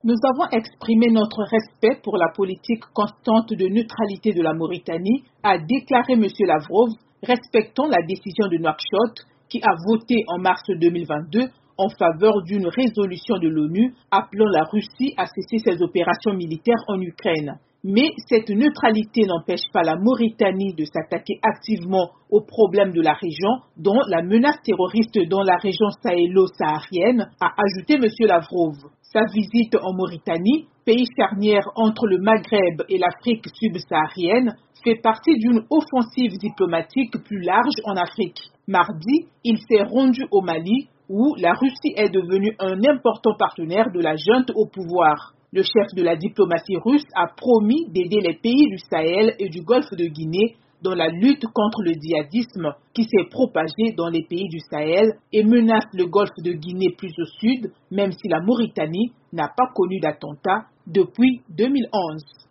Nous avons exprimé notre respect pour la politique constante de neutralité de la Mauritanie, a déclaré M. Lavrov, respectant la décision de Nouakchott qui a voté en mars 2022 en faveur d'une résolution de l'ONU appelant la Russie à cesser ses opérations militaires en Ukraine. Mais cette neutralité n'empêche pas la Mauritanie de s'attaquer activement aux problèmes de la région, dont la menace terroriste dans la région sahélo-saharienne, a ajouté M. Lavrov. Sa visite en Mauritanie, pays charnière entre le Maghreb et l'Afrique subsaharienne, fait partie d'une offensive diplomatique plus large en Afrique. Mardi, il s'est rendu au Mali, où la Russie est devenue un important partenaire de la junte au pouvoir. Le chef de la diplomatie russe a promis d'aider les pays du Sahel et du Golfe de Guinée dans la lutte contre le djihadisme qui s'est propagé dans les pays du Sahel et menace le Golfe de Guinée plus au sud, même si la Mauritanie n'a pas connu d'attentat depuis 2011.